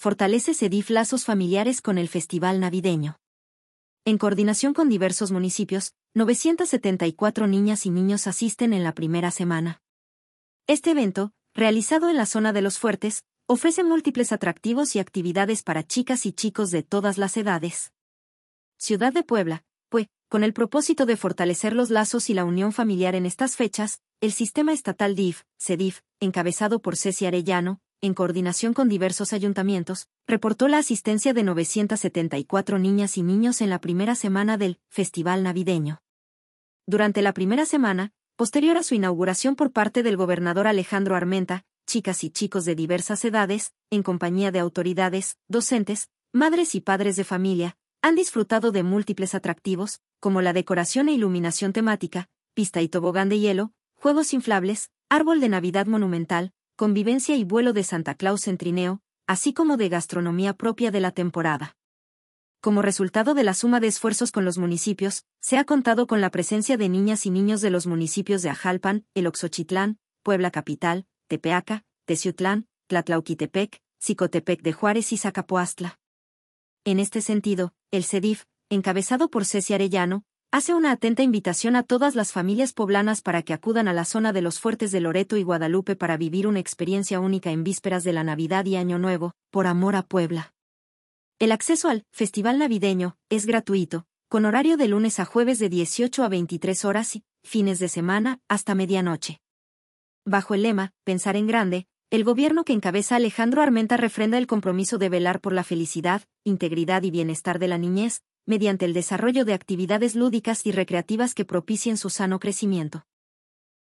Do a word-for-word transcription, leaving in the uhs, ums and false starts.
fortalece CEDIF lazos familiares con el Festival Navideño. En coordinación con diversos municipios, novecientas setenta y cuatro niñas y niños asisten en la primera semana. Este evento, realizado en la zona de Los Fuertes, ofrece múltiples atractivos y actividades para chicas y chicos de todas las edades. Ciudad de Puebla, pues, con el propósito de fortalecer los lazos y la unión familiar en estas fechas, el Sistema Estatal D I F, CEDIF, encabezado por Ceci Arellano, en coordinación con diversos ayuntamientos, reportó la asistencia de novecientas setenta y cuatro niñas y niños en la primera semana del Festival Navideño. Durante la primera semana, posterior a su inauguración por parte del gobernador Alejandro Armenta, chicas y chicos de diversas edades, en compañía de autoridades, docentes, madres y padres de familia, han disfrutado de múltiples atractivos, como la decoración e iluminación temática, pista y tobogán de hielo, juegos inflables, árbol de Navidad monumental, convivencia y vuelo de Santa Claus en trineo, así como de gastronomía propia de la temporada. Como resultado de la suma de esfuerzos con los municipios, se ha contado con la presencia de niñas y niños de los municipios de Ajalpan, El Oxochitlán, Puebla Capital, Tepeaca, Teciutlán, Tlatlauquitepec, Xicotepec de Juárez y Zacapoastla. En este sentido, el CEDIF, encabezado por Ceci Arellano, hace una atenta invitación a todas las familias poblanas para que acudan a la zona de Los Fuertes de Loreto y Guadalupe para vivir una experiencia única en vísperas de la Navidad y Año Nuevo, por amor a Puebla. El acceso al Festival Navideño es gratuito, con horario de lunes a jueves de dieciocho a veintitrés horas y, fines de semana, hasta medianoche. Bajo el lema, Pensar en Grande, el gobierno que encabeza Alejandro Armenta refrenda el compromiso de velar por la felicidad, integridad y bienestar de la niñez, mediante el desarrollo de actividades lúdicas y recreativas que propicien su sano crecimiento.